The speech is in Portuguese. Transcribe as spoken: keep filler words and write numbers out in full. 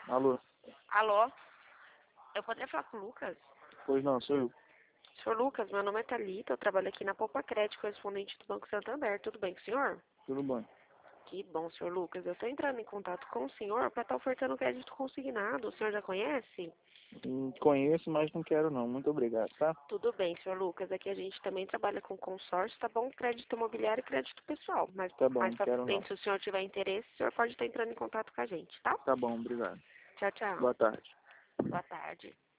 Alô? Alô? Eu poderia falar com o Lucas? Pois não, sou eu. Senhor Lucas, meu nome é Thalita, eu trabalho aqui na Poupa Crédito, correspondente do Banco Santander. Tudo bem com o senhor? Tudo bem. Que bom, senhor Lucas. Eu estou entrando em contato com o senhor para estar ofertando crédito consignado. O senhor já conhece? Hum, Conheço, mas não quero não. Muito obrigado, tá? Tudo bem, senhor Lucas. Aqui a gente também trabalha com consórcio, tá bom? Crédito imobiliário e crédito pessoal. Mas Tá bom, mais não pra quero não. frente, se o senhor tiver interesse, o senhor pode estar entrando em contato com a gente, tá? Tá bom, obrigado. Tchau, tchau. Boa tarde. Boa tarde.